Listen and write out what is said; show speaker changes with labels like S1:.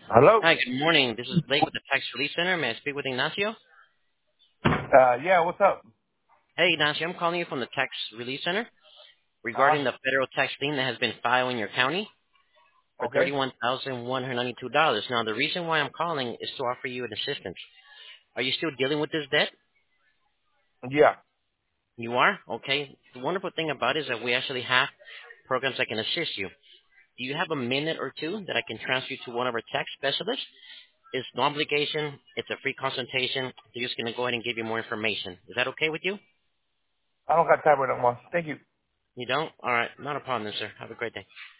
S1: Hello?
S2: Hi, good morning. This is Blake with the Tax Relief Center. May I speak with Ignacio?
S1: Yeah, what's up?
S2: Hey, Ignacio, I'm calling you from the Tax Relief Center
S1: Uh-huh.
S2: regarding the federal tax lien that has been filed in your county for
S1: Okay.
S2: $31,192. Now, the reason why I'm calling is to offer you an assistance. Are you still dealing with this debt?
S1: Yeah.
S2: You are? Okay. The wonderful thing about it is that we actually have programs that can assist you. Do you have a minute or two that I can transfer you to one of our tax specialists? It's no obligation. It's a free consultation. They're just going to go ahead and give you more information. Is that okay with you?
S1: I don't got time right now. Thank you.
S2: You don't? All right. Not a problem, then, sir. Have a great day.